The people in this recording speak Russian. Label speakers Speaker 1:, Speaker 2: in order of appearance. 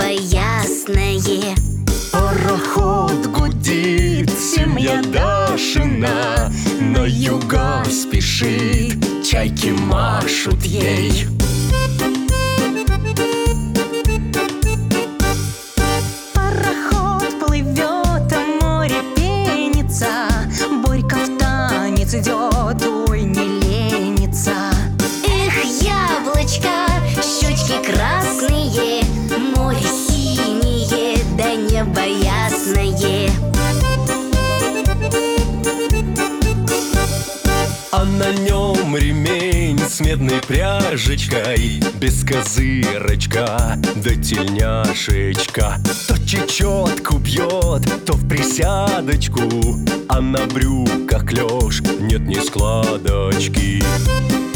Speaker 1: небо ясное.
Speaker 2: Пароход гудит, семья Дашина на юга спешит, чайки машут ей.
Speaker 3: Пароход плывет, а море пенится, Борька в танец идет, ой, не ленится.
Speaker 1: Эх, яблочко, щечки красные, море синее, да небо ясное.
Speaker 2: А на нем ремень с медной пряжечкой, без козырочка, да тельняшечка. То чечетку бьет, то в присядочку, а на брюках клеш нет ни складочки.